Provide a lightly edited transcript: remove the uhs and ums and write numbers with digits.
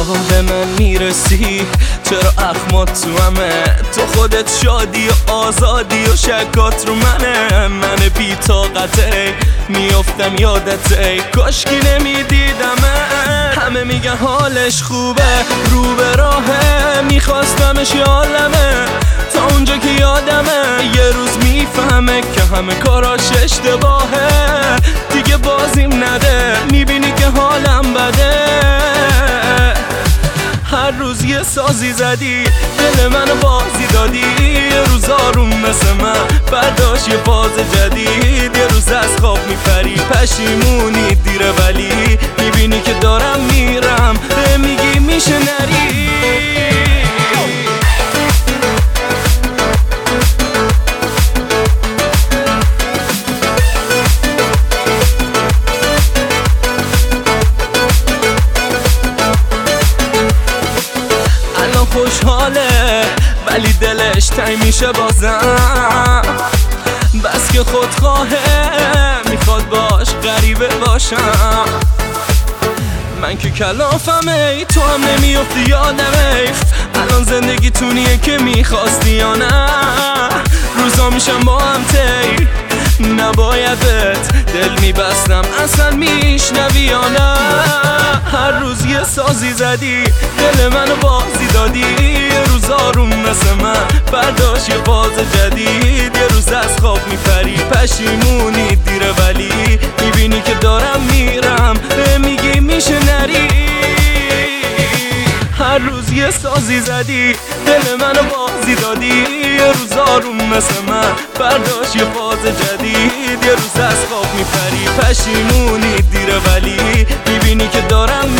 شبا به من میرسی چرا اخمات تو همه تو خودت شادی و آزادی و شکات رو من بی طاقته میافتم یادته کاشکی نمیدیدمه همه میگن حالش خوبه رو به راهه میخواستمش یالمه تا اونجا که یادمه یه روز میفهمه که همه کاراش اشتباهه دیگه بازیم نده میبینی که حالم بده هر روز یه سازی زدی دل منو بازی دادی یه روز آروم مثل من برداشت یه فاز جدید یه روز از خواب میپری پشیمونی دیره ولی میبینی که دارم میرم به میگی میشه نری خوشحاله ولی دلش تنگ میشه بازم بس که خودخواهه میخواد باش غریبه باشم من که کلافم ای تو هم نمیافتی یادم ای الان زندگی تونیه که میخواستی یا نه روزا میشم با هم تی نبایدت دل میبستم اصلا میشنوی یا نه هر روز یه سازی زدی دل منو بازی دادی یه روز آروم مثل من برداشت یه فاز جدید یه روز از خواب میپری پشیمونی دیره ولی میبینی که دارم میرم به میگی میشه نری هر روز یه سازی زدی دل منو بازی دادی یه روز آروم مثل من برداشت یه فاز جدید یه روز از خواب میپری پشیمونی دیره ولی میبینی که دارم